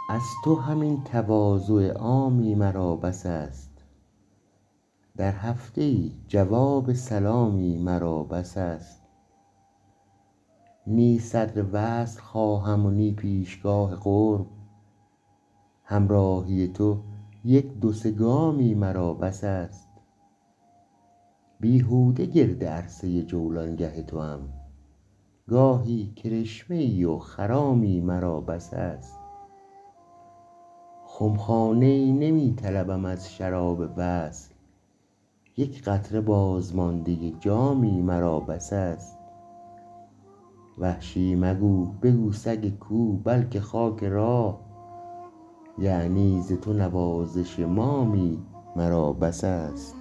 از تو همین تواضع عامی مرا بس است. در هفته ای جواب سلامی مرا بس است. نی صدر وصل خواهم و نی پیشگاه قرب، همراهی تو یک دو سه گامی مرا بس است. بیهوده گرد عرصه جولانگه توام، گاهی کرشمه ای و خرامی مرا بس است. خمخانه ای نمی طلبم از شراب وصل، یک قطره بازمانده جامی مرا بس است. وحشی مگو بگو سگ کو بلکه خاک راه، یعنی ز تو نوازش مامی مرا بس است.